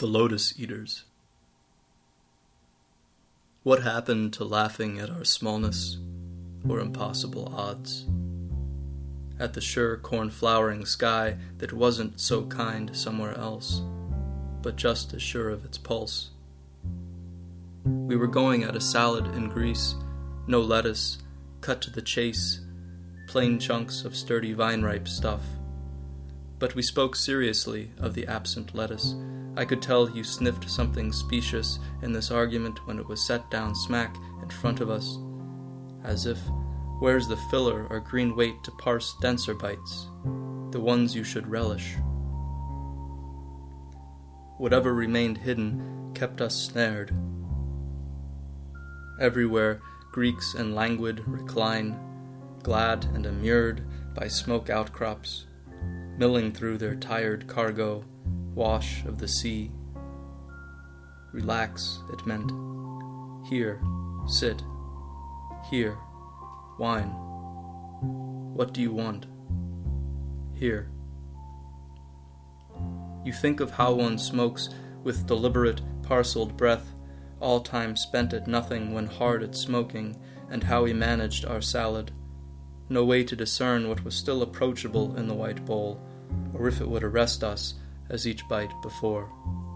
The Lotus Eaters. What happened to laughing at our smallness or impossible odds? At the sure corn-flowering sky that wasn't so kind somewhere else, but just as sure of its pulse. We were going at a salad in Greece, no lettuce, cut to the chase, plain chunks of sturdy vine-ripe stuff. But we spoke seriously of the absent lettuce. I could tell you sniffed something specious in this argument when it was set down smack in front of us, as if, where's the filler or green weight to parse denser bites, the ones you should relish? Whatever remained hidden kept us snared. Everywhere Greeks and languid recline, glad and immured by smoke outcrops, milling through their tired cargo, wash of the sea. Relax, it meant. Here, sit. Here, wine. What do you want? Here. You think of how one smokes with deliberate, parceled breath, all time spent at nothing when hard at smoking, and how we managed our salad. No way to discern what was still approachable in the white bowl, or if it would arrest us as each bite before.